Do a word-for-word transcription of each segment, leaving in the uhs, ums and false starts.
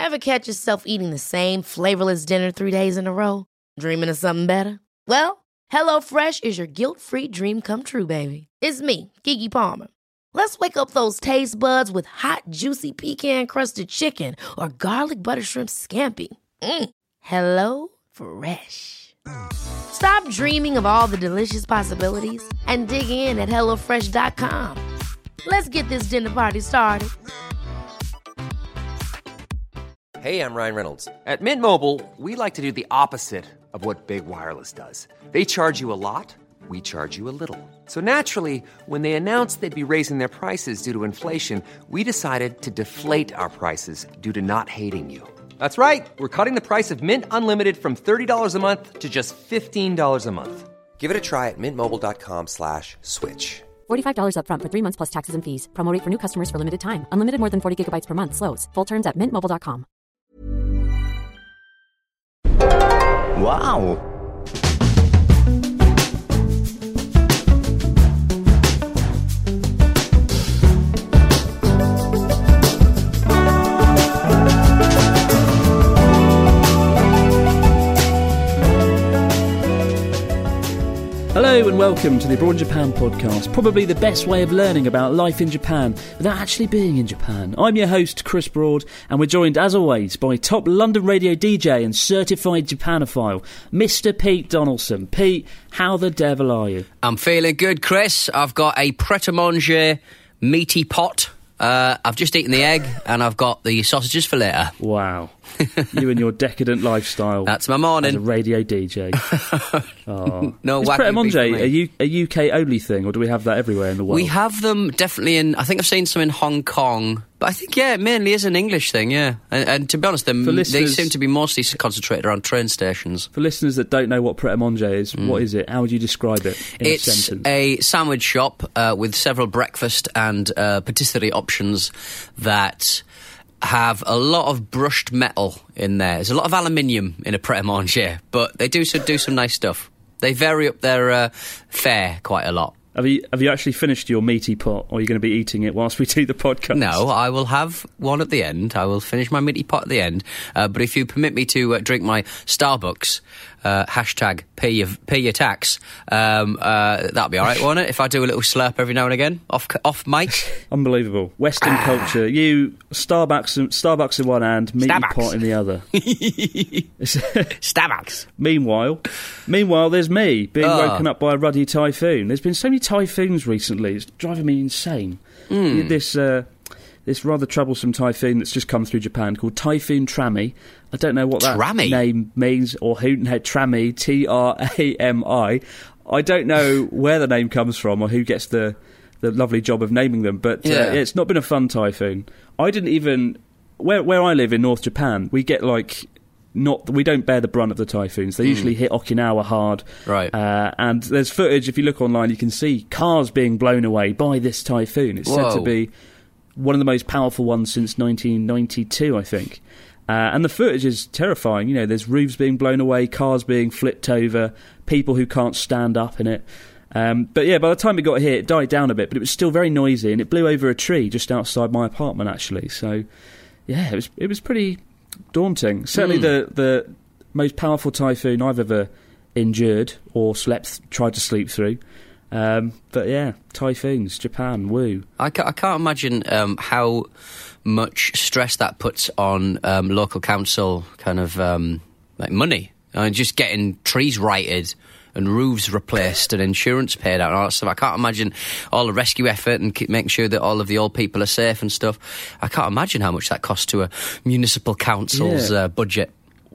Ever catch yourself eating the same flavorless dinner three days in a row? Dreaming of something better? Well, HelloFresh is your guilt-free dream come true, baby. It's me, Keke Palmer. Let's wake up those taste buds with hot, juicy pecan-crusted chicken or garlic butter shrimp scampi. Mm. Hello Fresh. Stop dreaming of all the delicious possibilities and dig in at hello fresh dot com. Let's get this dinner party started. Hey, I'm Ryan Reynolds. At Mint Mobile, we like to do the opposite of what Big Wireless does. They charge you a lot, we charge you a little. So naturally, when they announced they'd be raising their prices due to inflation, we decided to deflate our prices due to not hating you. That's right. We're cutting the price of Mint Unlimited from thirty dollars a month to just fifteen dollars a month. Give it a try at mintmobile.com slash switch. forty-five dollars up front for three months plus taxes and fees. Promo rate for new customers for limited time. Unlimited more than forty gigabytes per month. Slows full terms at mint mobile dot com. Wow! Hello and welcome to the Abroad in Japan podcast, probably the best way of learning about life in Japan without actually being in Japan. I'm your host, Chris Broad, and we're joined, as always, by top London radio D J and certified Japanophile, Mister Pete Donaldson. Pete, how the devil are you? I'm feeling good, Chris. I've got a pret-a-manger meaty pot. Uh, I've just eaten the egg, and I've got the sausages for later. Wow. You and your decadent lifestyle. That's my morning. As a radio D J. Oh. No, is pret-a-manger a, U- a U K-only thing, or do we have that everywhere in the world? We have them definitely in... I think I've seen some in Hong Kong, but I think, yeah, it mainly is an English thing, yeah. And, and to be honest, they seem to be mostly concentrated around train stations. For listeners that don't know what pret-a-manger is, mm. what is it? How would you describe it in it's a sentence? It's a sandwich shop uh, with several breakfast and uh, patisserie options that have a lot of brushed metal in there. There's a lot of aluminium in a pret-a-manger, but they do, so, do some nice stuff. They vary up their uh, fare quite a lot. Have you have you actually finished your meaty pot, or are you going to be eating it whilst we do the podcast? No, I will have one at the end. I will finish my meaty pot at the end. Uh, but if you permit me to uh, drink my Starbucks, uh, hashtag pay your, pay your tax, um, uh, that'll be all right, won't it? If I do a little slurp every now and again, off off mic. Unbelievable. Western ah. culture. You, Starbucks, Starbucks in one hand, meaty Starbucks. pot in the other. Starbucks. Meanwhile, meanwhile, there's me being oh. woken up by a ruddy typhoon. There's been so many typhoons recently, it's driving me insane. Mm. This uh, this rather troublesome typhoon that's just come through Japan called Typhoon Trami. I don't know what that Trami? name means, or who, no, Trami, T R A M I. I don't know where the name comes from or who gets the, the lovely job of naming them, but yeah. uh, it's not been a fun typhoon. I didn't even... Where, where I live in North Japan, we get like... Not we don't bear the brunt of the typhoons. They mm. usually hit Okinawa hard, right? Uh, and there's footage. If you look online, you can see cars being blown away by this typhoon. It's Whoa. said to be one of the most powerful ones since nineteen ninety-two, I think. Uh, and the footage is terrifying. You know, there's roofs being blown away, cars being flipped over, people who can't stand up in it. Um, but yeah, by the time it got here, it died down a bit, but it was still very noisy, and it blew over a tree just outside my apartment, actually. So yeah, it was it was pretty daunting. Certainly mm. the the most powerful typhoon I've ever endured or slept, tried to sleep through. Um, but yeah, typhoons, Japan, woo. I can't, I can't imagine um, how much stress that puts on um, local council kind of um, like money. I mean, just getting trees righted and roofs replaced and insurance paid out and all that stuff. I can't imagine all the rescue effort and keep making sure that all of the old people are safe and stuff. I can't imagine how much that costs to a municipal council's yeah. uh, budget.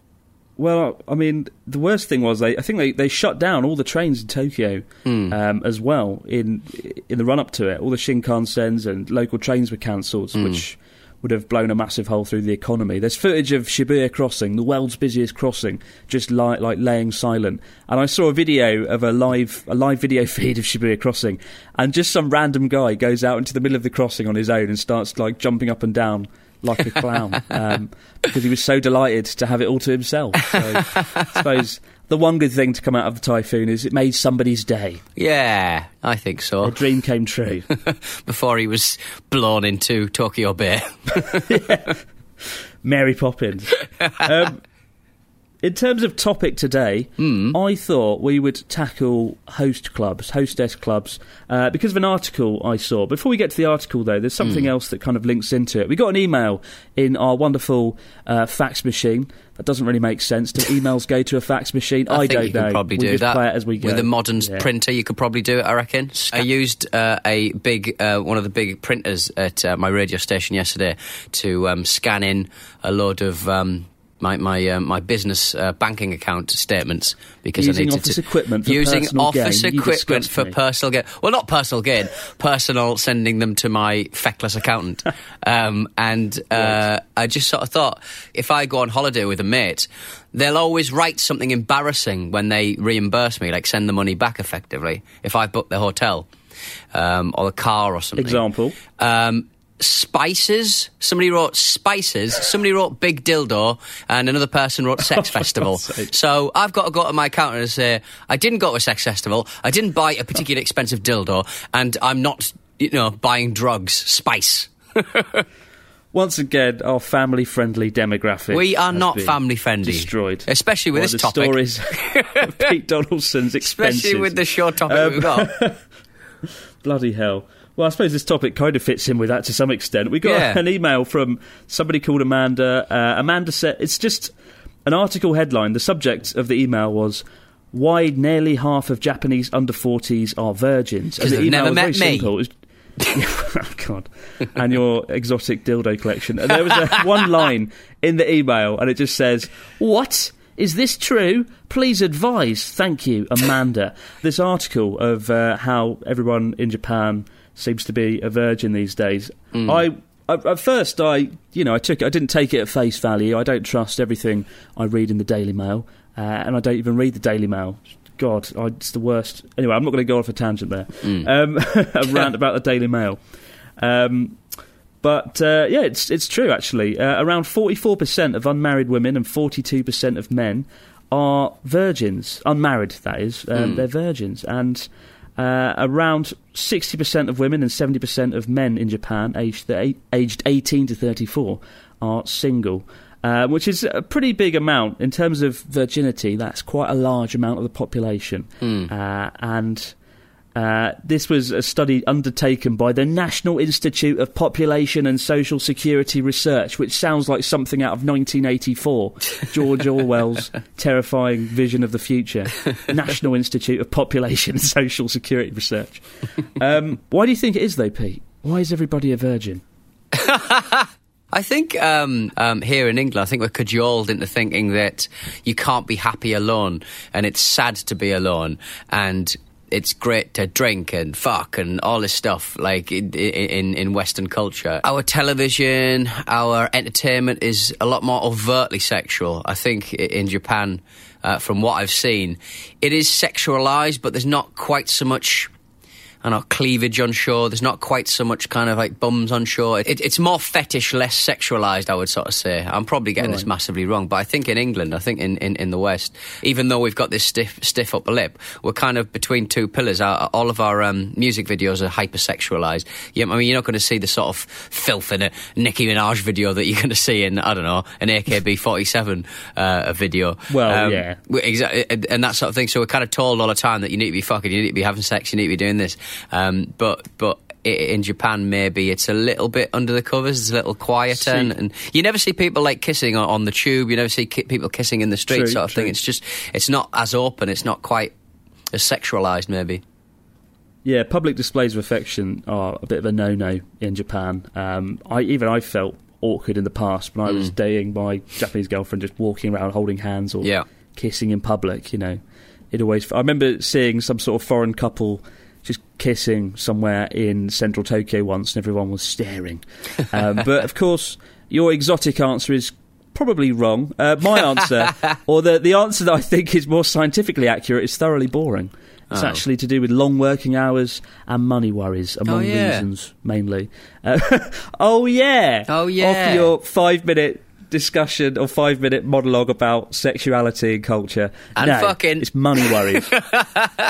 Well, I mean, the worst thing was they, I think they, they shut down all the trains in Tokyo mm. um, as well in in the run-up to it. All the Shinkansens and local trains were cancelled, mm. which would have blown a massive hole through the economy. There's footage of Shibuya Crossing, the world's busiest crossing, just li- like laying silent. And I saw a video of a live a live video feed of Shibuya Crossing, and just some random guy goes out into the middle of the crossing on his own and starts like jumping up and down like a clown um, because he was so delighted to have it all to himself. So I suppose the one good thing to come out of the typhoon is it made somebody's day. Yeah, I think so. A dream came true. Before he was blown into Tokyo Bay. Yeah. Mary Poppins. Um, in terms of topic today, mm. I thought we would tackle host clubs, hostess clubs, uh, because of an article I saw. Before we get to the article, though, there's something mm. else that kind of links into it. We got an email in our wonderful uh, fax machine. That doesn't really make sense. Do emails go to a fax machine? I, I think don't you know. Could probably we do just that play it as we go. With a modern yeah. printer, you could probably do it. I reckon. I used uh, a big, uh, one of the big printers at uh, my radio station yesterday to um, scan in a load of um, my my uh, my business uh, banking account statements because using I needed office to equipment for using personal office gain. equipment for me. personal gain. Well, not personal gain, personal. Sending them to my feckless accountant, um, and uh, right. I just sort of thought if I go on holiday with a mate, they'll always write something embarrassing when they reimburse me, like send the money back effectively if I book the hotel um, or the car or something. Example. Um, Spices. Somebody wrote Spices. Somebody wrote Big Dildo, and another person wrote Sex Festival. So I've got to go to my accountant and say, I didn't go to a sex festival, I didn't buy a particularly expensive dildo, and I'm not, you know, buying drugs. Spice. Once again, our family-friendly demographic. We are not family-friendly. Destroyed. Especially with By this the topic. Stories of Pete Donaldson's expenses. Especially with the short topic um, we've got. Bloody hell. Well, I suppose this topic kind of fits in with that to some extent. We got yeah. an email from somebody called Amanda. Uh, Amanda said, it's just an article headline. The subject of the email was, why nearly half of Japanese under forties are virgins. Because they've the never was met very me. simple. It was, oh, God. And your exotic dildo collection. And there was a, one line in the email, and it just says, what? Is this true? Please advise. Thank you, Amanda. This article of uh, how everyone in Japan seems to be a virgin these days. Mm. I, I at first I you know I took it, I didn't take it at face value. I don't trust everything I read in the Daily Mail, uh, and I don't even read the Daily Mail. God, I, it's the worst. Anyway, I'm not going to go off a tangent there. Mm. Um, a rant about the Daily Mail. Um, but uh, yeah, it's it's true actually. Uh, around forty-four percent of unmarried women and forty-two percent of men are virgins, unmarried. That is, um, mm. they're virgins, and uh, around sixty percent of women and seventy percent of men in Japan, aged aged eighteen to thirty-four, are single. Uh, which is a pretty big amount in terms of virginity. That's quite a large amount of the population, mm. uh, and uh, this was a study undertaken by the National Institute of Population and Social Security Research, which sounds like something out of nineteen eighty-four, George Orwell's terrifying vision of the future. National Institute of Population and Social Security Research. Um, why do you think it is, though, Pete? Why is everybody a virgin? I think um, um, here in England, I think we're cajoled into thinking that you can't be happy alone, and it's sad to be alone, and it's great to drink and fuck and all this stuff, like in, in, in Western culture. Our television, our entertainment is a lot more overtly sexual. I think in Japan, uh, from what I've seen, it is sexualised, but there's not quite so much... I know, cleavage on show. There's not quite so much kind of like bums on show. It, it's more fetish, less sexualised, I would sort of say. I'm probably getting right. this massively wrong, but I think in England, I think in, in, in the West, even though we've got this stiff stiff upper lip, we're kind of between two pillars. Our, all of our um, music videos are hyper-sexualised. You, I mean, you're not going to see the sort of filth in a Nicki Minaj video that you're going to see in, I don't know, an A K B forty-seven uh, video. Well, um, yeah. Exactly, and that sort of thing. So we're kind of told all the time that you need to be fucking, you need to be having sex, you need to be doing this. Um, but but in Japan, maybe it's a little bit under the covers. It's a little quieter, and, and you never see people like kissing on, on the tube. You never see ki- people kissing in the street, true, sort of true. thing. It's just it's not as open. It's not quite as sexualised, maybe. Yeah, public displays of affection are a bit of a no-no in Japan. Um, I even I felt awkward in the past when I was mm. dating my Japanese girlfriend, just walking around holding hands or yeah. kissing in public. You know, it always. I remember seeing some sort of foreign couple just kissing somewhere in central Tokyo once, and everyone was staring. Um, but, of course, your exotic answer is probably wrong. Uh, my answer, or the, the answer that I think is more scientifically accurate, is thoroughly boring. It's oh. actually to do with long working hours and money worries, among oh, yeah. reasons, mainly. Uh, oh, yeah! Oh, yeah! After your five-minute discussion or five-minute monologue about sexuality and culture. And no, fucking... it's money worries.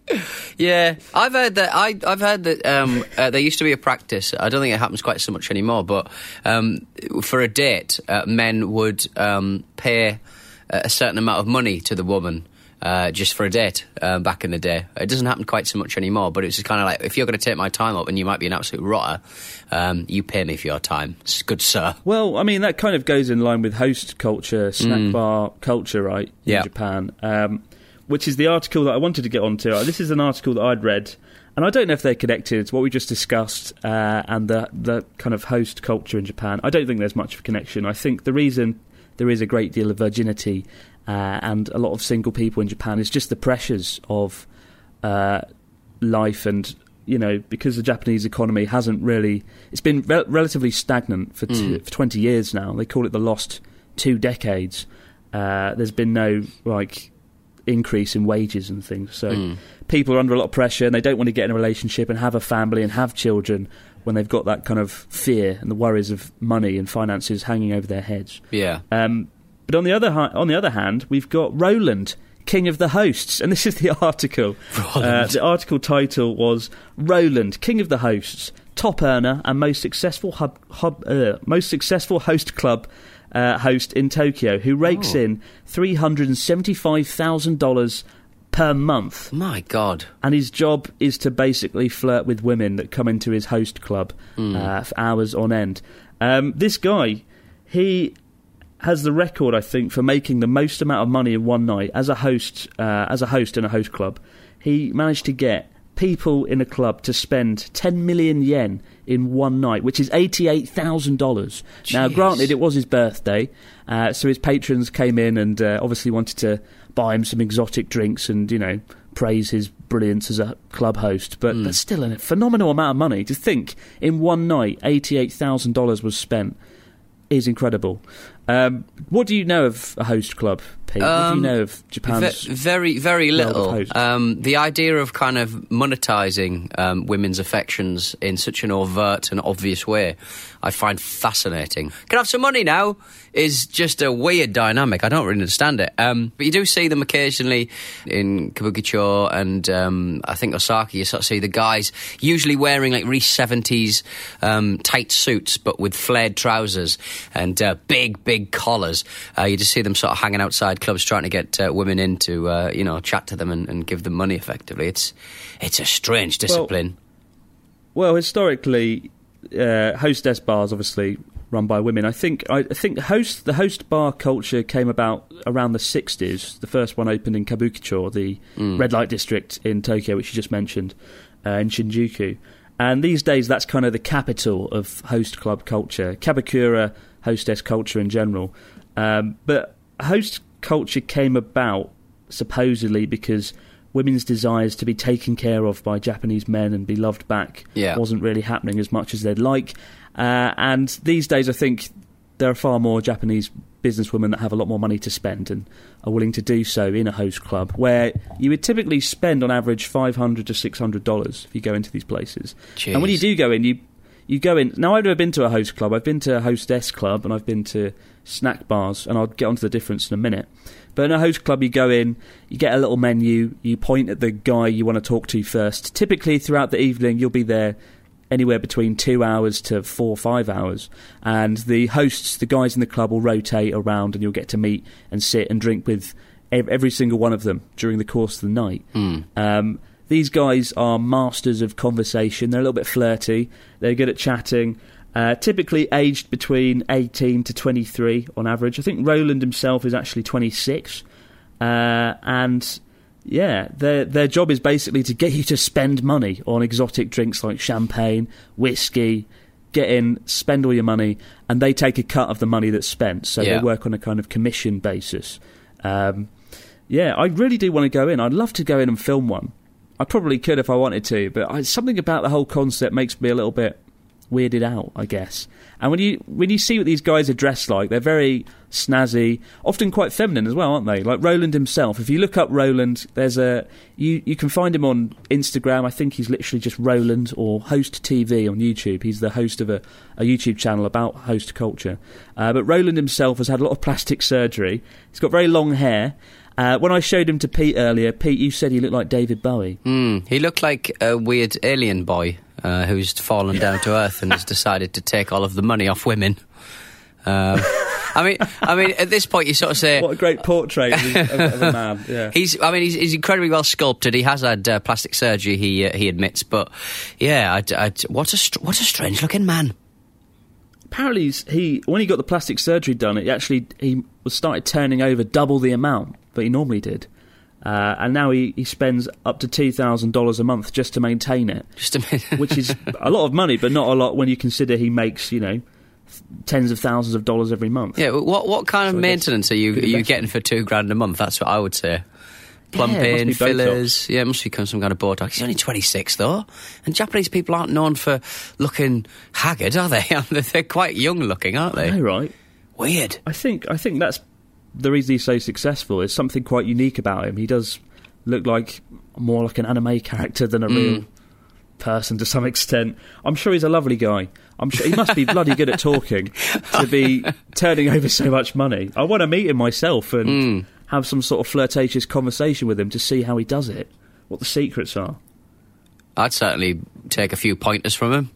Yeah, I've heard that. I, I've heard that um, uh, there used to be a practice. I don't think it happens quite so much anymore. But um, for a date, uh, men would um, pay a certain amount of money to the woman uh, just for a date. Uh, back in the day, it doesn't happen quite so much anymore. But it's just kind of like, if you're going to take my time up, and you might be an absolute rotter, um, you pay me for your time, good sir. Well, I mean, that kind of goes in line with host culture, snack Mm. bar culture, right? In Yeah. Japan. Um, which is the article that I wanted to get onto. This is an article that I'd read, and I don't know if they're connected to what we just discussed uh, and the the kind of host culture in Japan. I don't think there's much of a connection. I think the reason there is a great deal of virginity uh, and a lot of single people in Japan is just the pressures of uh, life, and, you know, because the Japanese economy hasn't really... It's been re- relatively stagnant for, t- Mm. for twenty years now. They call it the lost two decades. Uh, there's been no, like... increase in wages and things, so Mm. people are under a lot of pressure, and they don't want to get in a relationship and have a family and have children when they've got that kind of fear and the worries of money and finances hanging over their heads. Yeah. Um, but on the other hi- on the other hand, we've got Roland, king of the hosts, and this is the article. Uh, the article title was Roland, king of the hosts, top earner and most successful hub, hub uh, most successful host club. Uh, host in Tokyo, who rakes Oh. in three hundred seventy-five thousand dollars per month. My God. And his job is to basically flirt with women that come into his host club Mm. uh, for hours on end. Um, this guy, he has the record, I think, for making the most amount of money in one night as a host. Uh, as a host in a host club, he managed to get people in a club to spend ten million yen in one night, which is eighty-eight thousand dollars. Now, granted, it was his birthday, uh, so his patrons came in and uh, obviously wanted to buy him some exotic drinks and, you know, praise his brilliance as a club host. But Mm. that's still a phenomenal amount of money. To think, in one night, eighty-eight thousand dollars was spent is incredible. Um, what do you know of a host club, Pete? what do you Um, know of Japan's... Ve- very, very world of little. hosts? Um, the idea of kind of monetising um, women's affections in such an overt and obvious way, I find fascinating. Can I have some money now? Is just a weird dynamic. I don't really understand it. Um, but you do see them occasionally in Kabukicho and um, I think Osaka. You sort of see the guys usually wearing like really seventies um, tight suits, but with flared trousers and uh, big, big collars. Uh, you just see them sort of hanging outside clubs trying to get uh, women in to, uh, you know, chat to them and, and give them money effectively. It's it's a strange discipline. Well, historically, uh, hostess bars obviously run by women. I think I, I think host the host bar culture came about around the sixties. The first one opened in Kabukicho, the Mm. red light district in Tokyo, which you just mentioned, uh, in Shinjuku. And these days, that's kind of the capital of host club culture, Kabakura hostess culture in general. Um, but host culture came about supposedly because women's desires to be taken care of by Japanese men and be loved back Yeah. wasn't really happening as much as they'd like. Uh, and these days, I think there are far more Japanese businesswomen that have a lot more money to spend and are willing to do so in a host club, where you would typically spend on average five hundred to six hundred dollars if you go into these places. Jeez. And when you do go in, you you go in. Now, I've never been to a host club. I've been to a hostess club and I've been to snack bars, and I'll get onto the difference in a minute. But in a host club, you go in, you get a little menu, you point at the guy you want to talk to first. Typically, throughout the evening, you'll be there anywhere between two hours to four or five hours. And the hosts, the guys in the club, will rotate around, and you'll get to meet and sit and drink with ev- every single one of them during the course of the night. Mm. Um, these guys are masters of conversation. They're a little bit flirty. They're good at chatting. Uh, typically aged between eighteen to twenty-three on average. I think Roland himself is actually twenty-six. Uh, and yeah, their their job is basically to get you to spend money on exotic drinks like champagne, whiskey. Get in, spend all your money, and they take a cut of the money that's spent. So Yeah. they work on a kind of commission basis. Um, yeah, I really do want to go in. I'd love to go in and film one. I probably could if I wanted to, but I, something about the whole concept makes me a little bit weirded out, I guess. And when you when you see what these guys are dressed like, they're very snazzy, often quite feminine as well, aren't they? Like Roland himself. If you look up Roland, there's a you you can find him on Instagram. I think he's literally just Roland, or Host T V on YouTube. He's the host of a, a YouTube channel about host culture. Uh, but Roland himself has had a lot of plastic surgery. He's got very long hair. Uh, when I showed him to Pete earlier, Pete, you said he looked like David Bowie. Mm, he looked like a weird alien boy uh, who's fallen down to earth and has decided to take all of the money off women. Um, I mean, I mean, at this point, you sort of say, "What a great portrait of, of, of a man!" Yeah, he's. I mean, he's, he's incredibly well sculpted. He has had uh, plastic surgery. He uh, he admits, but yeah, I'd, I'd, what a str- what a strange looking man. Apparently, he's, he when he got the plastic surgery done, it actually he was started turning over double the amount that he normally did, uh, and now he, he spends up to two thousand dollars a month just to maintain it, just a minute. which is a lot of money, but not a lot when you consider he makes, you know, tens of thousands of dollars every month. Yeah, what what kind so of maintenance are you are you getting for two grand a month? That's what I would say. Plumping, yeah, fillers. Yeah, it must be some kind of Botox. He's only twenty-six, though. And Japanese people aren't known for looking haggard, are they? They're quite young looking, aren't they? Oh, right. Weird. I think I think that's the reason he's so successful. There's something quite unique about him. He does look like more like an anime character than a mm. real person to some extent. I'm sure he's a lovely guy. I'm sure he must be bloody good at talking to be turning over so much money. I want to meet him myself and mm. have some sort of flirtatious conversation with him to see how he does it, what the secrets are. I'd certainly take a few pointers from him.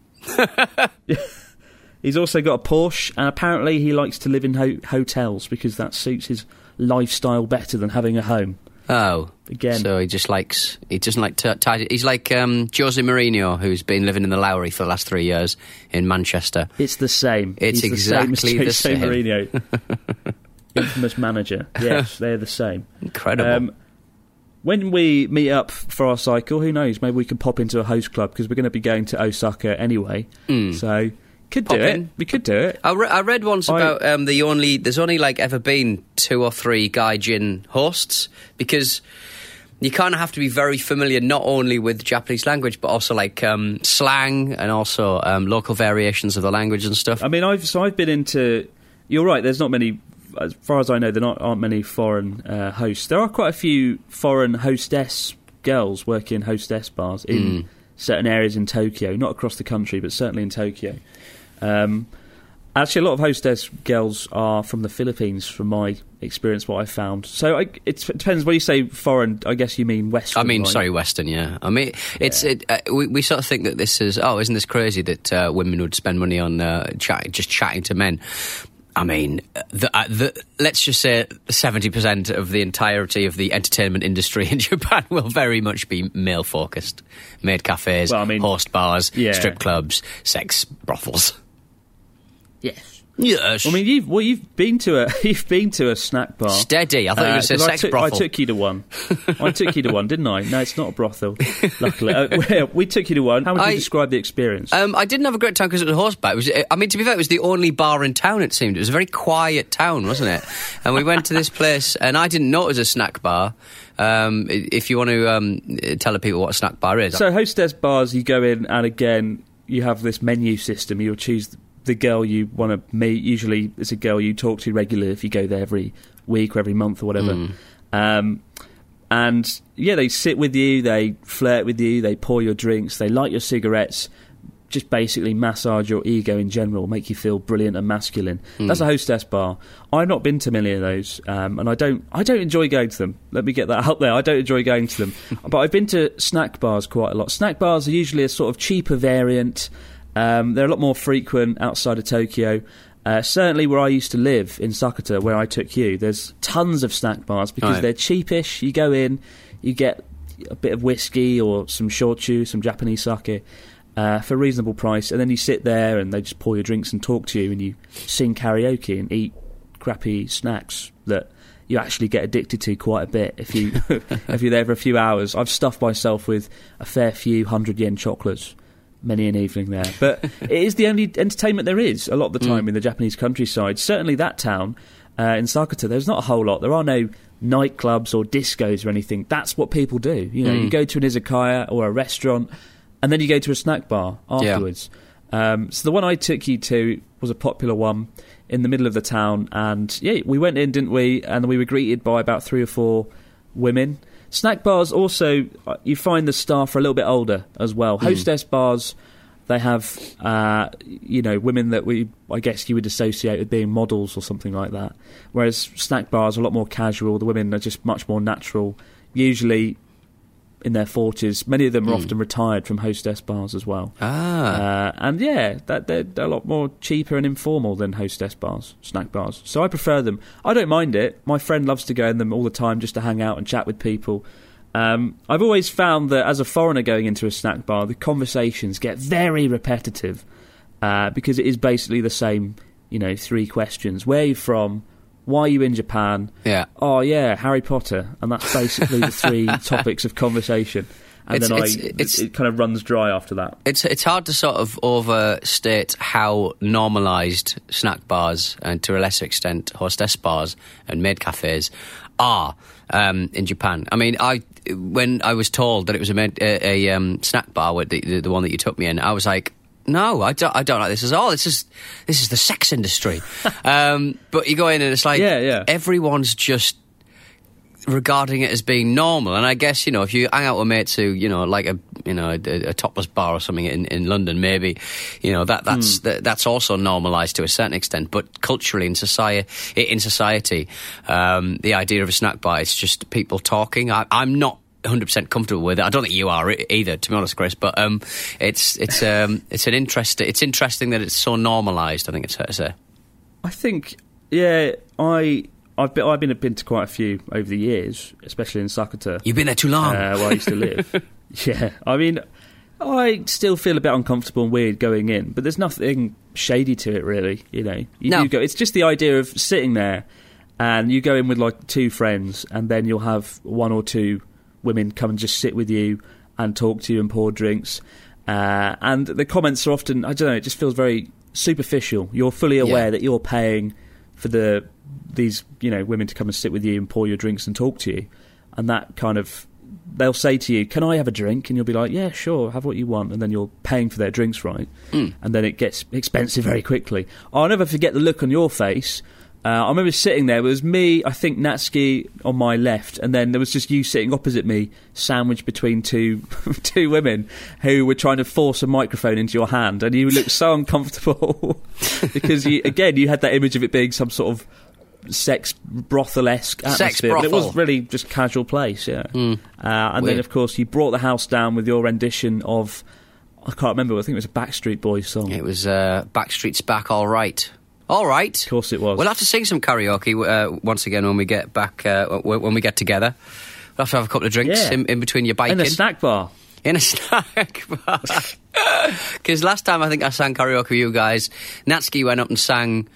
He's also got a Porsche, and apparently he likes to live in ho- hotels because that suits his lifestyle better than having a home. Oh, again. So he just likes, he doesn't like to tidy. He's like um, Jose Mourinho, who's been living in the Lowry for the last three years in Manchester. It's the same. It's He's exactly the the same. same. Jose Mourinho, infamous manager. Yes, they're the same. Incredible. Um, when we meet up for our cycle, who knows? Maybe we can pop into a host club because we're going to be going to Osaka anyway. Mm. So. Could Pop do it. in. We could do it. I, re- I read once I... about um, the only there's only like ever been two or three gaijin hosts because you kind of have to be very familiar not only with Japanese language but also like um, slang and also um, local variations of the language and stuff. I mean, I've so I've been into. You're right. There's not many, as far as I know, there not aren't many foreign uh, hosts. There are quite a few foreign hostess girls working in hostess bars in mm. certain areas in Tokyo, not across the country, but certainly in Tokyo. Um, actually, a lot of hostess girls are from the Philippines, from my experience, what I found. So I, it, it depends. When you say foreign, I guess you mean Western. I mean, right? sorry, Western, yeah. I mean, it's yeah. it, uh, we, we sort of think that this is, oh, isn't this crazy that uh, women would spend money on uh, chat, just chatting to men? I mean, the, uh, the, let's just say seventy percent of the entirety of the entertainment industry in Japan will very much be male-focused. Maid cafes, well, I mean, host bars, yeah. strip clubs, sex brothels. Yes. Yes. I mean, you've well, you've been to a you've been to a snack bar. Steady. I thought uh, you were going to say sex I took, brothel. I took you to one. I took you to one, didn't I? No, it's not a brothel. Luckily, uh, we, we took you to one. How would I, you describe the experience? Um, I didn't have a great time because it was a horseback. It was, I mean, to be fair, it was the only bar in town. It seemed it was a very quiet town, wasn't it? And we went to this place, and I didn't know it was a snack bar. Um, if you want to um, tell the people what a snack bar is, so hostess bars, you go in, and again, you have this menu system. You'll choose the girl you want to meet. Usually it's a girl you talk to regularly if you go there every week or every month or whatever. Mm. Um, and, yeah, they sit with you, they flirt with you, they pour your drinks, they light your cigarettes, just basically massage your ego in general, make you feel brilliant and masculine. Mm. That's a hostess bar. I've not been to many of those, um, and I don't I don't enjoy going to them. Let me get that out there. I don't enjoy going to them. But I've been to snack bars quite a lot. Snack bars are usually a sort of cheaper variant. Um, they're a lot more frequent outside of Tokyo. Uh, certainly where I used to live, in Sakata, where I took you, there's tons of snack bars because right. they're cheapish. You go in, you get a bit of whiskey or some shochu, some Japanese sake, uh, for a reasonable price, and then you sit there and they just pour your drinks and talk to you, and you sing karaoke and eat crappy snacks that you actually get addicted to quite a bit if, you, if you're there for a few hours. I've stuffed myself with a fair few hundred yen chocolates many an evening there. But it is the only entertainment there is a lot of the time mm. in the Japanese countryside. Certainly that town, uh, in Sakata, there's not a whole lot. There are no nightclubs or discos or anything. That's what people do. You know, mm. you go to an izakaya or a restaurant, and then you go to a snack bar afterwards. Yeah. Um, so the one I took you to was a popular one in the middle of the town, and yeah, we went in, didn't we? And we were greeted by about three or four women. Snack bars also, you find the staff are a little bit older as well. Mm. Hostess bars, They have, uh, you know, women that we, I guess you would associate with being models or something like that. Whereas snack bars are a lot more casual. The women are just much more natural, usually in their forties. Many of them are mm. often retired from hostess bars as well. Ah. Uh, and yeah, that, they're, they're a lot more cheaper and informal than hostess bars, snack bars. So I prefer them. I don't mind it. My friend loves to go in them all the time just to hang out and chat with people. Um, I've always found that as a foreigner going into a snack bar, the conversations get very repetitive uh, because it is basically the same, you know, three questions. Where are you from? Why are you in Japan? Yeah. Oh, yeah, Harry Potter. And that's basically the three topics of conversation. And it's, then it's, I, it's, it kind of runs dry after that. It's it's hard to sort of overstate how normalised snack bars and, to a lesser extent, hostess bars and maid cafes are um, in Japan. I mean, I when I was told that it was a, maid, a, a um, snack bar, the, the, the one that you took me in, I was like, no, I don't. I don't like this at all. This is this is the sex industry. um, but you go in and it's like, yeah, yeah. everyone's just regarding it as being normal. And I guess, you know, if you hang out with mates who, you know, like a you know a, a topless bar or something in, in London, maybe, you know, that that's mm. that, that's also normalised to a certain extent. But culturally in society, in society, um, the idea of a snack bar is just people talking. I, I'm not one hundred percent comfortable with it. I don't think you are either, to be honest, Chris. But um, it's it's um, it's an interest. It's interesting that it's so normalised. I think it's fair to say. I think, yeah, I I've been I've been been to quite a few over the years, especially in Sakata. You've been there too long. Uh, where I used to live. Yeah, I mean, I still feel a bit uncomfortable and weird going in, but there's nothing shady to it, really. You know, you no. do go. It's just the idea of sitting there, and you go in with like two friends, and then you'll have one or two women come and just sit with you and talk to you and pour drinks. Uh, and the comments are often, I don't know, it just feels very superficial. You're fully aware yeah. that you're paying for the these, you know, women to come and sit with you and pour your drinks and talk to you. And that kind of, they'll say to you, can I have a drink? And you'll be like, yeah, sure, have what you want. And then you're paying for their drinks, right? Mm. And then it gets expensive very quickly. I'll never forget the look on your face. Uh, I remember sitting there, it was me, I think Natsuki on my left, and then there was just you sitting opposite me, sandwiched between two two women who were trying to force a microphone into your hand, and you looked so uncomfortable because, you, again, you had that image of it being some sort of sex brothel-esque atmosphere. Sex brothel. But it was really just a casual place, yeah. Mm. Uh, and Weird. then, of course, you brought the house down with your rendition of, I can't remember, I think it was a Backstreet Boys song. It was uh, Backstreet's Back All Right. All right. Of course it was. We'll have to sing some karaoke uh, once again when we get back, uh, when we get together. We'll have to have a couple of drinks yeah. in, in between your biking. In a snack bar. In a snack bar. Because last time I think I sang karaoke with you guys, Natsuki went up and sang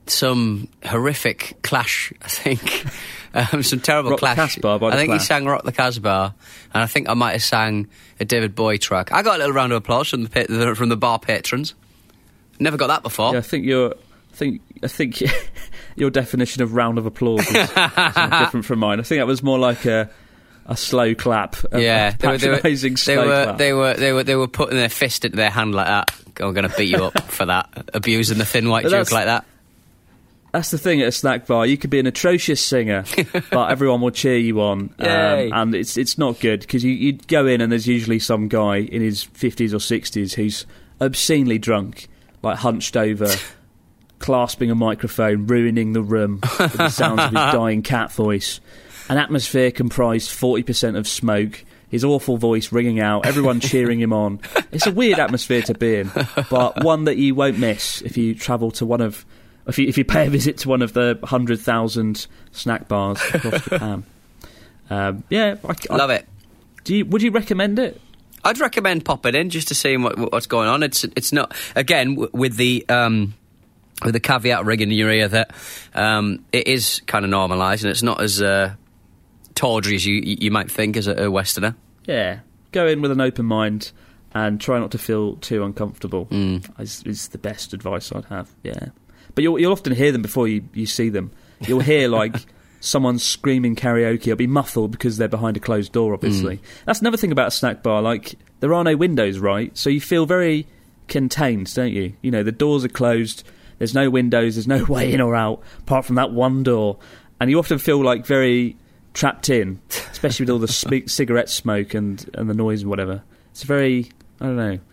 some horrific Clash, I think. um, some terrible Rock Clash. The Casbah by I the think Clash. he sang Rock the Casbah, and I think I might have sang a David Bowie track. I got a little round of applause from the, from the bar patrons. Never got that before. Yeah, I think you're... I think I think your definition of round of applause is, is different from mine. I think that was more like a a slow clap. A, yeah, a they were, they were, patronising slow they were, clap. They were they were they were putting their fist into their hand like that. I'm going to beat you up for that, abusing the thin white But joke like that. That's the thing at a snack bar. You could be an atrocious singer, but everyone will cheer you on, um, and it's it's not good because you you go in and there's usually some guy in his fifties or sixties who's obscenely drunk, like hunched over. Clasping a microphone, ruining the room with the sounds of his dying cat voice. An atmosphere comprised forty percent of smoke, his awful voice ringing out, everyone cheering him on. It's a weird atmosphere to be in, but one that you won't miss if you travel to one of... If you, if you pay a visit to one of the one hundred thousand snack bars across Japan. Um, yeah. I, I, Love it. Do you, would you recommend it? I'd recommend popping in just to see what, what's going on. It's, it's not... Again, w- with the... Um, with the caveat ringing in your ear that um, it is kind of normalised and it's not as uh, tawdry as you you might think as a, a Westerner. Yeah, go in with an open mind and try not to feel too uncomfortable. Mm. Is, is the best advice I'd have. Yeah, but you'll you'll often hear them before you, you see them. You'll hear like someone screaming karaoke. It'll be muffled because they're behind a closed door. Obviously, mm. That's another thing about a snack bar. Like there are no windows, right? So you feel very contained, don't you? You know, the doors are closed. There's no windows, there's no way in or out, apart from that one door. And you often feel, like, very trapped in, especially with all the sp- cigarette smoke and, and the noise and whatever. It's very, I don't know,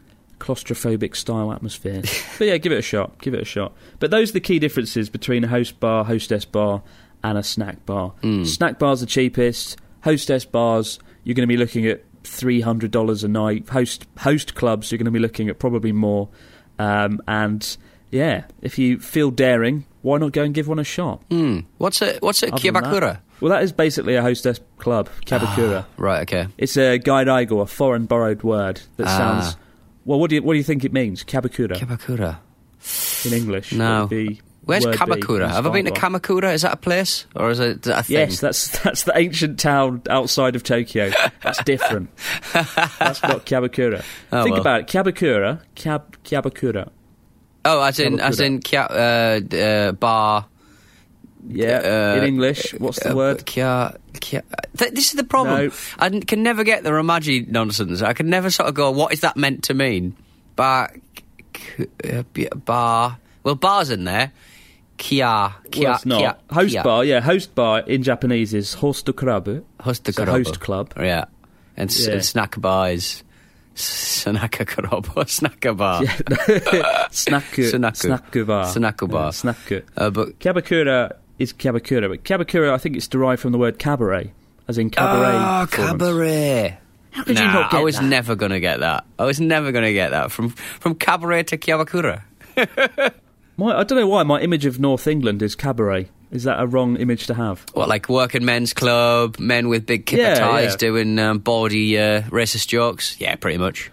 claustrophobic style atmosphere. But yeah, give it a shot. Give it a shot. But those are the key differences between a host bar, hostess bar, and a snack bar. Mm. Snack bars are cheapest. Hostess bars, you're going to be looking at three hundred dollars a night. Host host clubs, you're going to be looking at probably more. Um, and yeah, if you feel daring, why not go and give one a shot? Mm. What's a what's a Other than Kyabakura? that- Well, that is basically a hostess club, Kyabakura. Right, okay. It's a gairaigo, a foreign borrowed word that Ah. sounds. Well, what do you what do you think it means? Kyabakura Kyabakura. in English. No. What would be Where's word be Kamakura? in Have I been to Skybar? Kamakura? Is that a place? Or is it a thing? Yes, that's that's the ancient town outside of Tokyo. That's different. That's not Kyabakura. Oh, Think well. about it. Kyabakura, Kyab, Kyabakura. Oh, as in, as Kamakura. in Kya, uh, d- uh, bar... Yeah, Uh, in English, what's the uh, word? Kya, kya, th- this is the problem. No. I n- can never get the Ramaji nonsense. I can never sort of go, what is that meant to mean? Bar... K- uh, b- bar... Well, bar's in there. Kya... Kya... Well, it's not. Kya, Host kya. bar, yeah, host bar in Japanese is hostokrabu. Host It's a host club. Yeah. And, s- Yeah. and snack bar is... Sanaka Karobo, snack bar. Snaku, Snaku. snaku bar. Snaku bar. Yeah, snaku. Uh, but Kyabakura is Kyabakura, but Kyabakura, I think it's derived from the word cabaret, as in cabaret. Oh, performance. cabaret. How could nah, you not get I was that? never going to get that. I was never going to get that. From from cabaret to Kyabakura. My, I don't know why my image of North England is cabaret. Is that a wrong image to have? What, like working men's club, men with big kipper Yeah, ties yeah. doing um, bawdy uh, racist jokes? Yeah, pretty much.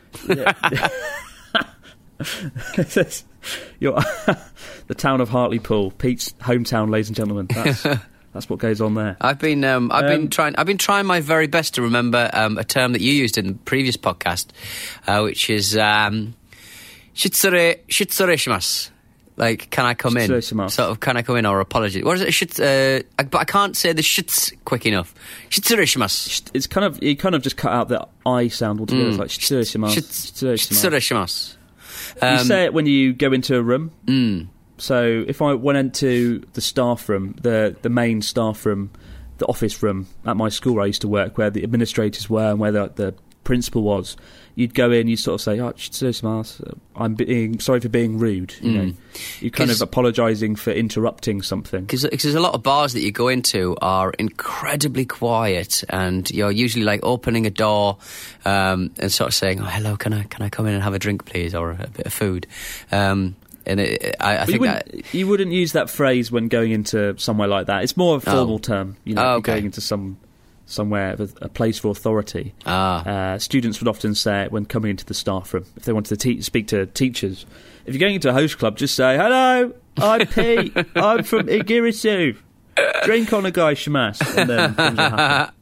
You're the town of Hartlepool, Pete's hometown, ladies and gentlemen. That's, that's what goes on there. I've been um, I've been Um, trying I've been trying my very best to remember um, a term that you used in the previous podcast, uh, which is um, shitsure shitsure shimasu. Like, can I come in? Shitsure-shimasu. Sort of, can I come in or apology? What is it? Shit, uh, I, but I can't say the shits quick enough. Shitsure shimasu. It's kind of you kind of just cut out the I sound altogether. Mm. It's like shitsure-shimasu, Shits- shitsure-shimasu. shitsure shimasu. You Um, say it when you go into a room. mm. So if I went into the staff room, the the main staff room, the office room at my school where I used to work, where the administrators were and where the, the principal was, you'd go in, you'd sort of say, oh, shitsure-shimasu, I'm being sorry for being rude. You Mm. know, you're kind 'Cause- of apologising for interrupting something. Because there's a lot of bars that you go into are incredibly quiet, and you're usually like opening a door um, and sort of saying, "Oh, hello, can I can I come in and have a drink, please, or a bit of food?" Um, and it, I, I But you think wouldn't, that you wouldn't use that phrase when going into somewhere like that. It's more a formal Oh. term. You know, Oh, if you're okay. going into some somewhere, with a place for authority. ah Uh, students would often say it when coming into the staff room if they wanted to te- speak to teachers. If you're going into a host club, just say, "Hello, I'm Pete. I'm from Igirisu. Drink on a guy, shamas," and then things will happen.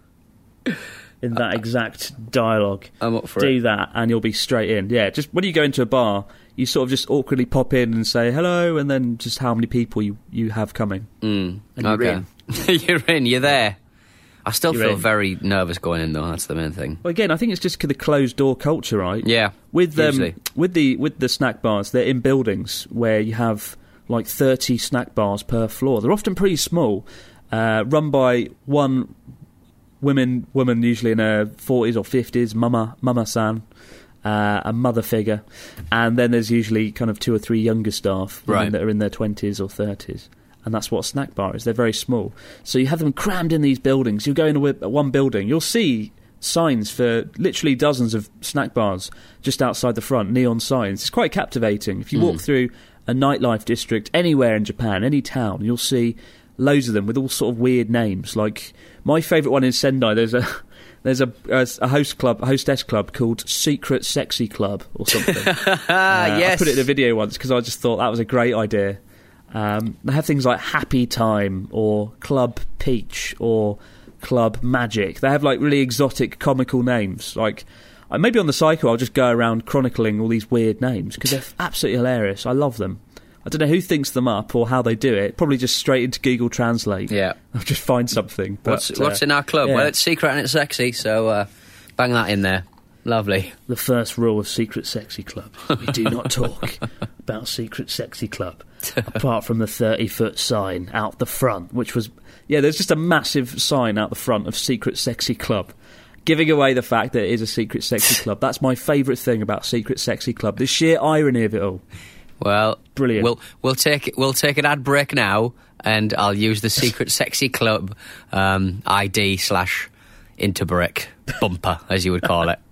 In that exact dialogue, I'm up for do it. that, and you'll be straight in. Yeah, just when you go into a bar, you sort of just awkwardly pop in and say hello, and then just how many people you, you have coming. Mm, and you're okay. You're in. You're there. I still You're feel in. very nervous going in, though. That's the main thing. Well, again, I think it's just the closed door culture, right? Yeah, With um, usually. with the with the snack bars, they're in buildings where you have like thirty snack bars per floor. They're often pretty small, uh, run by one woman, woman usually in her forties or fifties, mama, mama san, uh, a mother figure, and then there's usually kind of two or three younger staff women Right. that are in their twenties or thirties. And that's what a snack bar is. They're very small. So you have them crammed in these buildings. You go into a- one building, you'll see signs for literally dozens of snack bars just outside the front, neon signs. It's quite captivating. If you walk through a nightlife district anywhere in Japan, any town, you'll see loads of them with all sort of weird names. Like my favourite one in Sendai, there's a there's a, a, a host club, a hostess club called Secret Sexy Club or something. Ah, Uh, yes. I put it in a video once because I just thought that was a great idea. Um, they have things like Happy Time or Club Peach or Club Magic. They have like really exotic, comical names. Like uh, maybe on the cycle, I'll just go around chronicling all these weird names because they're f- absolutely hilarious. I love them. I don't know who thinks them up or how they do it. Probably just straight into Google Translate. Yeah. I'll just find something. But, What's, uh, what's in our club? yeah. Well, it's secret and it's sexy, so uh, bang that in there. Lovely. The first rule of Secret Sexy Club is we do not talk about Secret Sexy Club apart from the thirty-foot sign out the front, which was... Yeah, there's just a massive sign out the front of Secret Sexy Club. giving away the fact that it is a secret sexy club. That's my favourite thing about Secret Sexy Club, the sheer irony of it all. Well, brilliant. We'll we'll take it. We'll take an ad break now, and I'll use the Secret Sexy Club um, I D slash Interbrick bumper, as you would call it.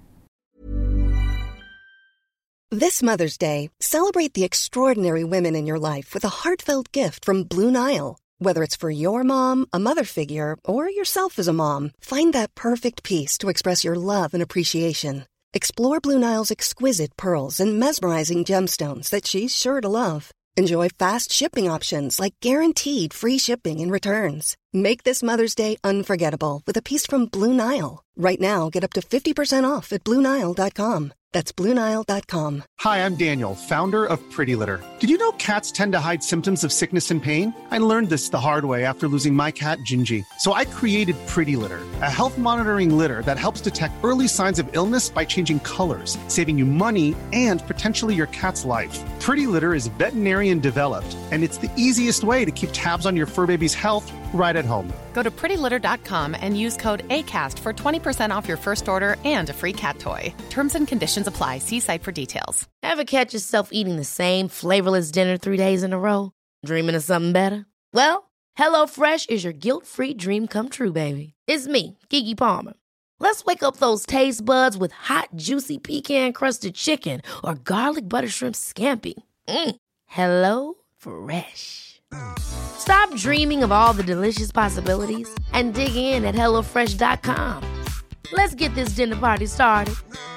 This Mother's Day, celebrate the extraordinary women in your life with a heartfelt gift from Blue Nile. Whether it's for your mom, a mother figure, or yourself as a mom, find that perfect piece to express your love and appreciation. Explore Blue Nile's exquisite pearls and mesmerizing gemstones that she's sure to love. Enjoy fast shipping options like guaranteed free shipping and returns. Make this Mother's Day unforgettable with a piece from Blue Nile. Right now, get up to fifty percent off at Blue Nile dot com. That's Blue Nile dot com. Hi, I'm Daniel, founder of Pretty Litter. Did you know cats tend to hide symptoms of sickness and pain? I learned this the hard way after losing my cat, Gingy. So I created Pretty Litter, a health monitoring litter that helps detect early signs of illness by changing colors, saving you money and potentially your cat's life. Pretty Litter is veterinarian developed, and it's the easiest way to keep tabs on your fur baby's health right at home. Go to pretty litter dot com and use code ACAST for twenty percent off your first order and a free cat toy. Terms and conditions apply. See site for details. Ever catch yourself eating the same flavorless dinner three days in a row? Dreaming of something better? Well, HelloFresh is your guilt-free dream come true, baby. It's me, Keke Palmer. Let's wake up those taste buds with hot, juicy pecan-crusted chicken or garlic butter shrimp scampi. Mm. Hello Fresh. Stop dreaming of all the delicious possibilities and dig in at hello fresh dot com. Let's get this dinner party started.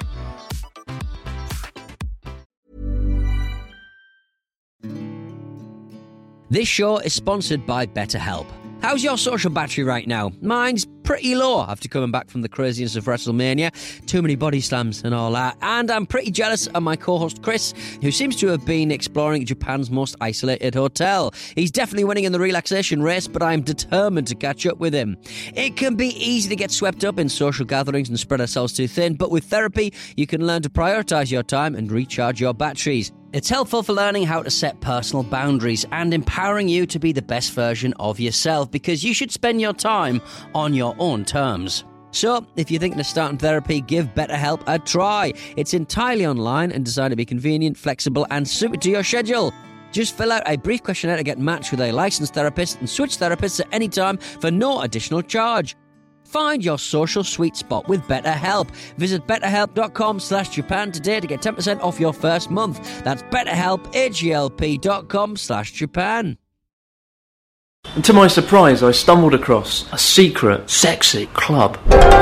This show is sponsored by BetterHelp. How's your social battery right now? Mine's pretty low after coming back from the craziness of WrestleMania. Too many body slams and all that. And I'm pretty jealous of my co-host Chris, who seems to have been exploring Japan's most isolated hotel. He's definitely winning in the relaxation race, but I'm determined to catch up with him. It can be easy to get swept up in social gatherings and spread ourselves too thin, but with therapy, you can learn to prioritise your time and recharge your batteries. It's helpful for learning how to set personal boundaries and empowering you to be the best version of yourself, because you should spend your time on your own terms. So, if you're thinking of starting therapy, give BetterHelp a try. It's entirely online and designed to be convenient, flexible and suited to your schedule. Just fill out a brief questionnaire to get matched with a licensed therapist and switch therapists at any time for no additional charge. Find your social sweet spot with BetterHelp. Visit betterhelp.com slash Japan today to get ten percent off your first month. That's betterhelp, H-E-L-P dot com slash Japan. And to my surprise, I stumbled across a secret, sexy club.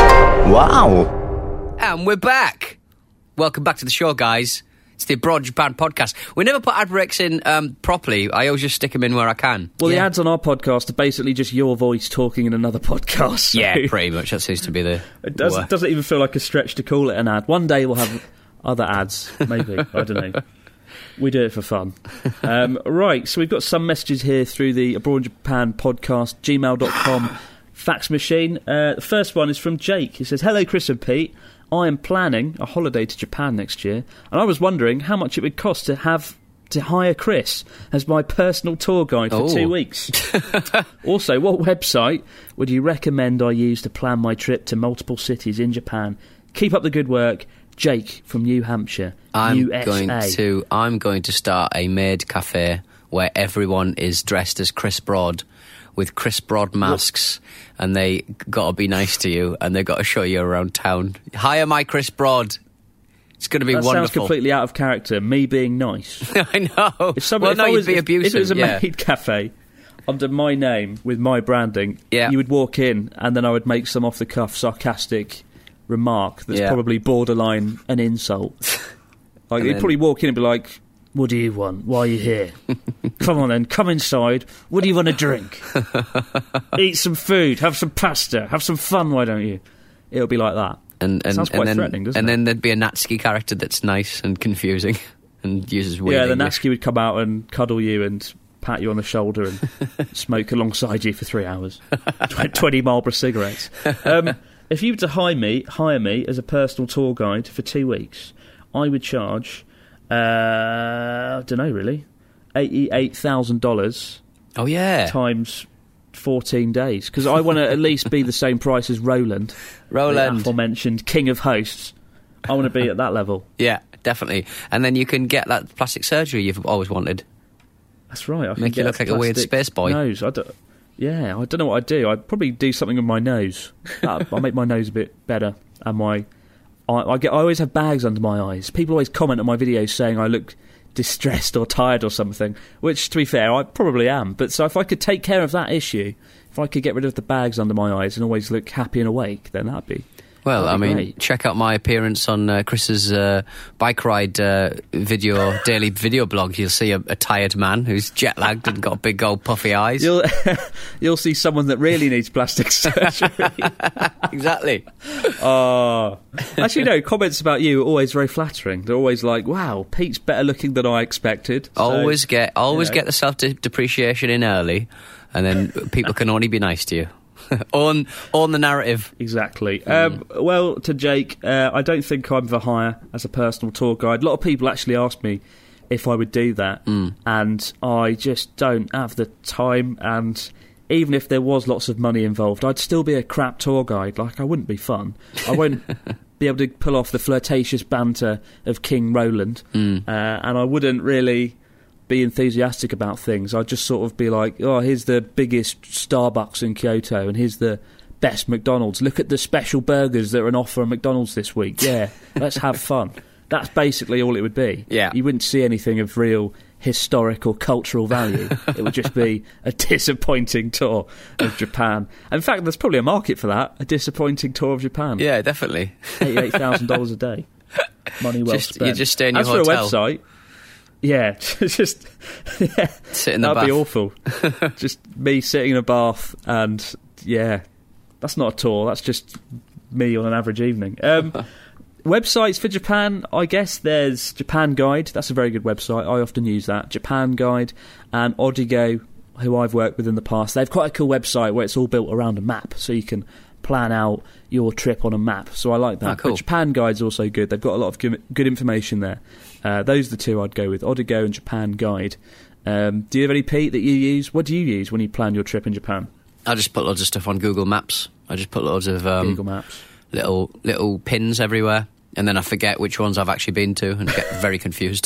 Wow. And we're back. Welcome back to the show, guys. It's the Abroad Japan podcast. We never put ad breaks in um, properly. I always just stick them in where I can. Well, yeah. The ads on our podcast are basically just your voice talking in another podcast. So yeah, pretty much. That seems to be the... It does, doesn't even feel like a stretch to call it an ad. One day we'll have other ads, maybe. I don't know. We do it for fun. Um, right, so we've got some messages here through the Abroad Japan podcast, gmail dot com fax machine. Uh, the first one is from Jake. He says, "Hello, Chris and Pete. I am planning a holiday to Japan next year, and I was wondering how much it would cost to have to hire Chris as my personal tour guide for oh. two weeks. Also, what website would you recommend I use to plan my trip to multiple cities in Japan? Keep up the good work, Jake from New Hampshire, I'm U S A." Going to, I'm going to start a maid cafe where everyone is dressed as Chris Broad, with Chris Broad masks, what? And they got to be nice to you, and they've got to show you around town. Hire my Chris Broad. It's going to be that wonderful. That sounds completely out of character, me being nice. I know. If somebody, well, no, if I was, you'd be abusive. If it was a yeah. maid cafe under my name, with my branding, yeah. you would walk in, and then I would make some off-the-cuff, sarcastic remark that's yeah. probably borderline an insult. Like, you'd then... probably walk in and be like, "What do you want? Why are you here? Come on then, come inside. What do you want to drink? Eat some food, have some pasta, have some fun, why don't you?" It'll be like that. And, and, Sounds quite and then, threatening, doesn't and it? And then there'd be a Natsuki character that's nice and confusing and uses weird Yeah, the English. Natsuki would come out and cuddle you and pat you on the shoulder and smoke alongside you for three hours. twenty Marlboro cigarettes. Um, if you were to hire me, hire me as a personal tour guide for two weeks, I would charge... Uh, I don't know, really. eighty-eight thousand dollars. Oh, yeah. Times fourteen days, because I want to at least be the same price as Roland, Roland, the aforementioned king of hosts. I want to be at that level. Yeah, definitely. And then you can get that plastic surgery you've always wanted. That's right. I can Make you get look like a weird space boy. Nose. I don't, yeah, I don't know what I'd do. I'd probably do something with my nose. I'll make my nose a bit better, and my I, I get. I always have bags under my eyes. People always comment on my videos saying I look distressed or tired or something, which, to be fair, I probably am. But so if I could take care of that issue, if I could get rid of the bags under my eyes and always look happy and awake, then that'd be well that'd I be mean great. Check out my appearance on uh, Chris's uh, bike ride uh, video daily video blog. You'll see a, a tired man who's jet lagged and got big old puffy eyes. You'll you'll see someone that really needs plastic surgery. Exactly. Oh, actually, no. Comments about you are always very flattering. They're always like, "Wow, Pete's better looking than I expected." So, always get always you know. get the self de- depreciation in early, and then people can only be nice to you. own own the narrative. Exactly. Mm. Um, well, to Jake, uh, I don't think I'm for hire as a personal tour guide. A lot of people actually ask me if I would do that, mm. and I just don't have the time. And even if there was lots of money involved, I'd still be a crap tour guide. Like, I wouldn't be fun. I won't be able to pull off the flirtatious banter of King Roland, mm. uh, and I wouldn't really be enthusiastic about things. I'd just sort of be like, oh, here's the biggest Starbucks in Kyoto, and here's the best McDonald's. Look at the special burgers that are on offer at McDonald's this week. Yeah, let's have fun. That's basically all it would be. Yeah. You wouldn't see anything of real historical, cultural value. It would just be a disappointing tour of Japan. In fact, there's probably a market for that, a disappointing tour of Japan. Yeah, definitely. eighty-eight thousand dollars a day. Money well just, spent. You just stay in your As hotel. for a website, yeah, just yeah, sit in the that'd bath. be awful. Just me sitting in a bath, and yeah, that's not a tour. That's just me on an average evening. Um, websites for Japan, I guess there's Japan Guide. That's a very good website. I often use that. Japan Guide and Odigo, who I've worked with in the past. They have quite a cool website where it's all built around a map, so you can plan out your trip on a map. So I like that. Oh, cool. But Japan Guide's also good. They've got a lot of good, good information there. Uh, those are the two I'd go with, Odigo and Japan Guide. Um, do you have any, Pete, that you use? What do you use when you plan your trip in Japan? I just put loads of stuff on Google Maps. I just put loads of um, Google Maps. little little pins everywhere, and then I forget which ones I've actually been to and get very confused.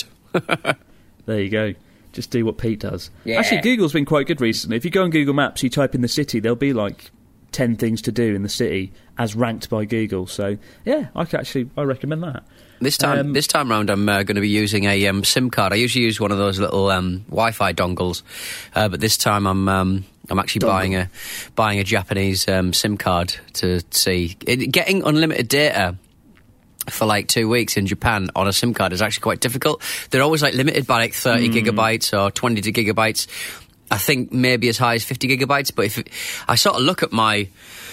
There you go. Just do what Pete does. Yeah. Actually, Google's been quite good recently. If you go on Google Maps, you type in the city, there'll be like ten things to do in the city as ranked by Google. So, yeah, I could actually I recommend that. This time, Um, this time round, I'm uh, going to be using a um, SIM card. I usually use one of those little um, Wi-Fi dongles, uh, but this time I'm um, I'm actually Dongle. buying a buying a Japanese um, SIM card to see. It, getting unlimited data for like two weeks in Japan on a SIM card is actually quite difficult. They're always like limited by like thirty Mm. gigabytes or twenty gigabytes. I think maybe as high as fifty gigabytes. But if it, I sort of look at my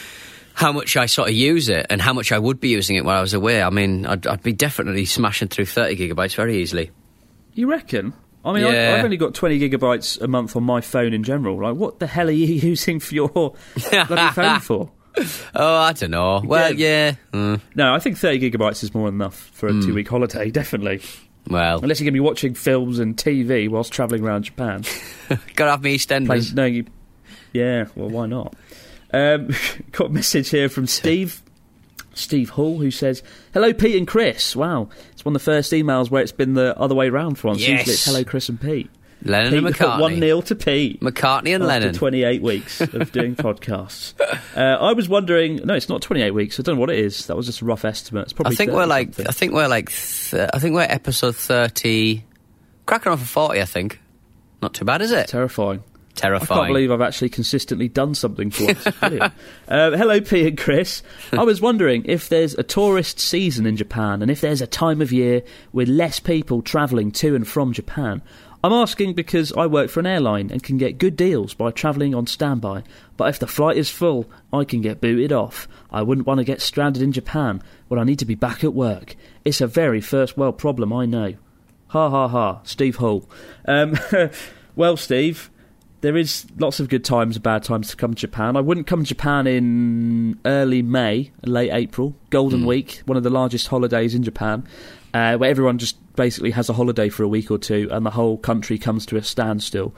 how much I sort of use it and how much I would be using it while I was away, I mean, I'd, I'd be definitely smashing through thirty gigabytes very easily. You reckon? I mean, Yeah. I, I've only got twenty gigabytes a month on my phone in general. Like, what the hell are you using for your bloody phone for? Oh, I don't know. Well, yeah. Mm. No, I think thirty gigabytes is more than enough for a Mm. two-week holiday, definitely. Well, Unless you're going to be watching films and T V whilst travelling around Japan. gotta have me EastEnders. Play, no, you, yeah, well, why not? Um, got a message here from Steve, Steve Hall, who says, "Hello, Pete and Chris." Wow, it's one of the first emails where it's been the other way round for once. Yes. Usually it's hello, Chris and Pete. Lennon Pete and McCartney. one nil to Pete. McCartney and after Lennon. twenty-eight weeks of doing podcasts. Uh, I was wondering, no, it's not twenty-eight weeks. I don't know what it is. That was just a rough estimate. It's probably I think thirty we're like. something. I think we're like. Th- I think we're episode thirty. Cracking on for forty. I think. Not too bad, is it? Terrifying. Terrifying. I can't believe I've actually consistently done something for us. It's brilliant. uh, hello, Pete and Chris. I was wondering if there's a tourist season in Japan and if there's a time of year with less people travelling to and from Japan. I'm asking because I work for an airline and can get good deals by travelling on standby. But if the flight is full, I can get booted off. I wouldn't want to get stranded in Japan when I need to be back at work. It's a very first world problem, I know. Ha ha ha. Steve Hall. Um, well, Steve, there is lots of good times and bad times to come to Japan. I wouldn't come to Japan in early May, late April. Golden Mm. Week, one of the largest holidays in Japan, uh, where everyone just basically has a holiday for a week or two and the whole country comes to a standstill.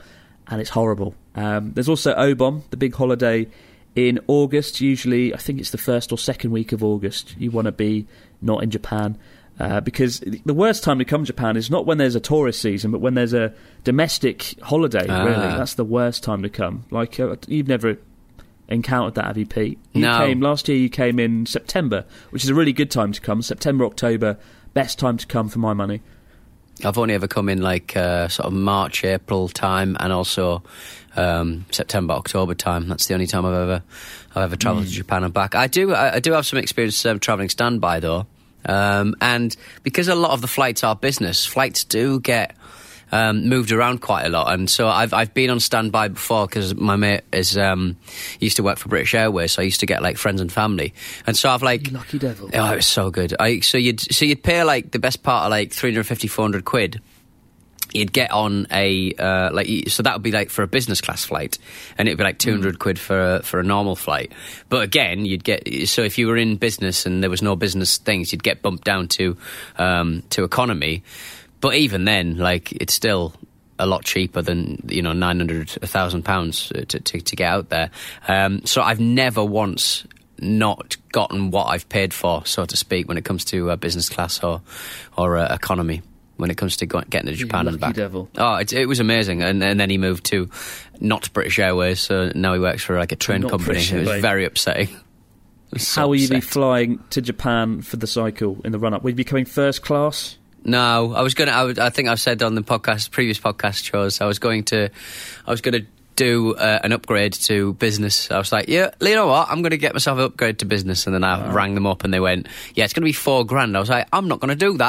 and it's horrible. Um, there's also Obon, the big holiday in August. Usually, I think it's the first or second week of August. You want to be not in Japan. Uh, because the worst time to come to Japan is not when there's a tourist season, but when there's a domestic holiday, ah. really. That's the worst time to come. Like, uh, you've never encountered that, have you, Pete? You no. came, last year you came in September, which is a really good time to come. September, October, best time to come for my money. I've only ever come in like uh, sort of March, April time, and also um, September, October time. That's the only time I've ever I've ever travelled mm. to Japan and back. I do I, I do have some experience um, travelling standby though. Um, and because a lot of the flights are business, flights do get um, moved around quite a lot. And so I've I've been on standby before because my mate is um, used to work for British Airways, so I used to get like friends and family. And so I've like, you lucky devil. Oh, it was so good. I so you'd so you'd pay like the best part of like three hundred fifty, four hundred quid. You'd get on a uh, like so that would be like for a business class flight, and it'd be like two hundred mm. quid for a, for a normal flight. But again, you'd get so if you were in business and there was no business things, you'd get bumped down to um, to economy. But even then, like it's still a lot cheaper than you know nine hundred, a thousand pounds to, to to get out there. Um, so I've never once not gotten what I've paid for, so to speak, when it comes to uh, business class or or uh, economy. When it comes to going, getting to Japan you and back. Devil. Oh, it, it was amazing. And, and then he moved to not British Airways, so now he works for like a train not company. British, It was right. very upsetting. Was so How will you upset. be flying to Japan for the cycle in the run-up? Will you be coming first class? No, I was going to, I, would- I think I've said on the podcast, previous podcast shows, I was going to, I was going to do uh, an upgrade to business. I was like, yeah, you know what, I'm going to get myself an upgrade to business. And then I Wow. rang them up and they went, yeah, it's going to be four grand. I was like, I'm not going to do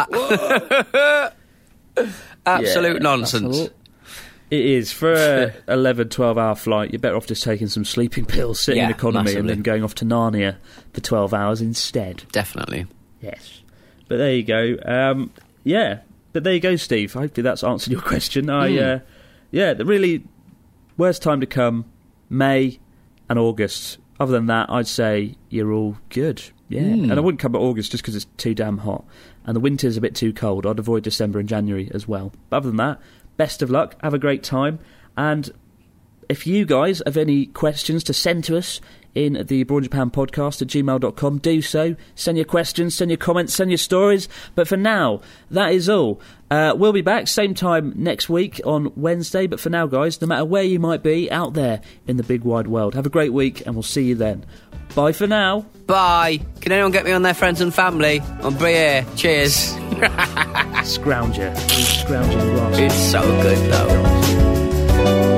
that. Absolute Yeah, nonsense. that's a- It is. For a eleven, twelve hour flight, you're better off just taking some sleeping pills, sitting in Yeah, economy, massively. and then going off to Narnia for twelve hours instead. Definitely. Yes. But there you go. Um, yeah. But there you go, Steve. Hopefully that's answered your question. I, Mm. uh, yeah, the really worst time to come, May and August. Other than that, I'd say you're all good. Yeah. Mm. And I wouldn't come at August just because it's too damn hot. And the winter's a bit too cold. I'd avoid December and January as well. But other than that, best of luck. Have a great time. And if you guys have any questions to send to us in the Abroad Japan podcast at gmail dot com, do so. Send your questions, send your comments, send your stories. But for now, that is all. Uh, we'll be back same time next week on Wednesday. But for now, guys, no matter where you might be out there in the big wide world, have a great week and we'll see you then. Bye for now. Bye. Can anyone get me on their friends and family? On Brie. Cheers. Scrounger. You scrounging rascal. It's so good, though.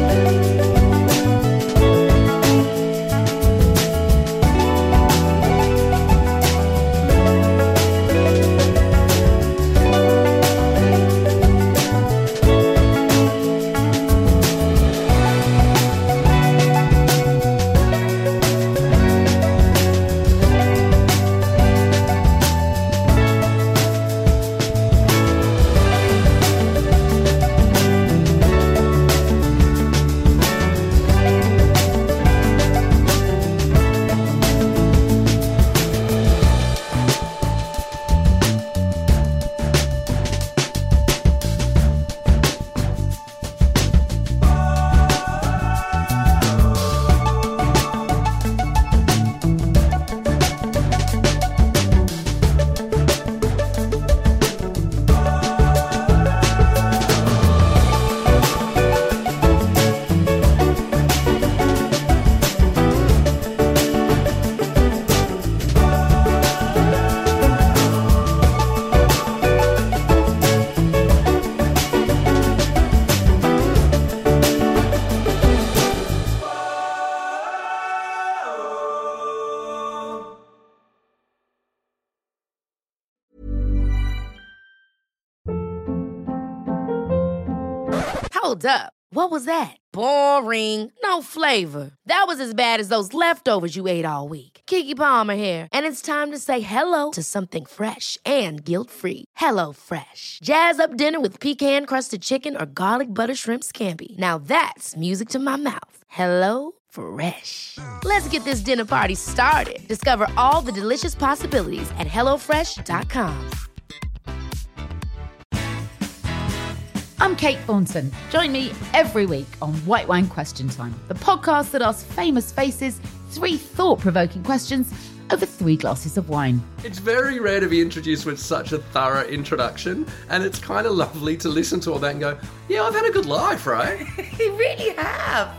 Hold up. What was that? Boring. No flavor. That was as bad as those leftovers you ate all week. Keke Palmer here. And it's time to say hello to something fresh and guilt-free. Hello Fresh. Jazz up dinner with pecan-crusted chicken or garlic butter shrimp scampi. Now that's music to my mouth. Hello Fresh. Let's get this dinner party started. Discover all the delicious possibilities at hello fresh dot com. I'm Kate Thornton. Join me every week on White Wine Question Time, the podcast that asks famous faces three thought-provoking questions over three glasses of wine. It's very rare to be introduced with such a thorough introduction, and it's kind of lovely to listen to all that and go, yeah, I've had a good life, right? You really have.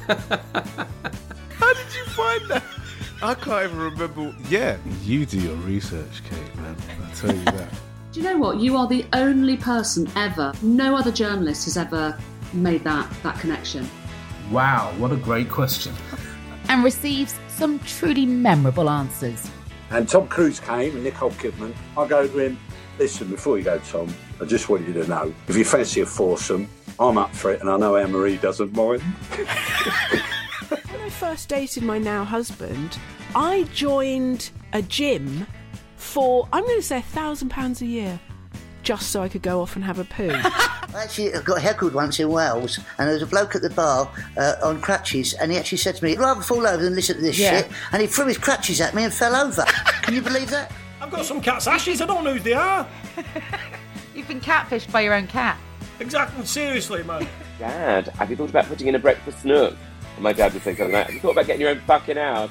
How did you find that? I can't even remember. Yeah, you do your research, Kate, man. I'll tell you that. Do you know what? You are the only person ever, no other journalist has ever made that, that connection. Wow, what a great question. And receives some truly memorable answers. And Tom Cruise came and Nicole Kidman. I go to him, listen, before you go, Tom, I just want you to know, if you fancy a foursome, I'm up for it, and I know Anne-Marie doesn't mind. When I first dated my now husband, I joined a gym for, I'm going to say, a thousand pounds a year, just so I could go off and have a poo. I actually got heckled once in Wales, and there was a bloke at the bar uh, on crutches, and he actually said to me, "I'd rather fall over than listen to this Yeah. shit," and he threw his crutches at me and fell over. Can you believe that? I've got some cat's ashes, I don't know who they are. You've been catfished by your own cat. Exactly, seriously, man. Dad, have you thought about putting in a breakfast nook? And my dad would say something like, have you thought about getting your own fucking house?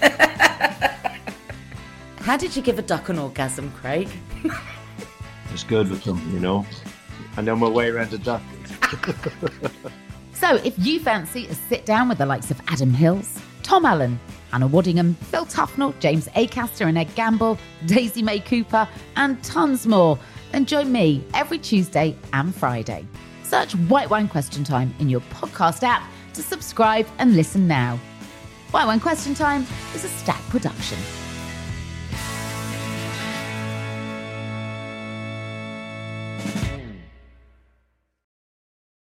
How did you give a duck an orgasm, Craig? Just good with them, you know. And on my way around a duck. So if you fancy a sit down with the likes of Adam Hills, Tom Allen, Hannah Waddingham, Phil Tufnell, James Acaster and Ed Gamble, Daisy May Cooper, and tons more, then join me every Tuesday and Friday. Search White Wine Question Time in your podcast app to subscribe and listen now. White Wine Question Time is a Stack production.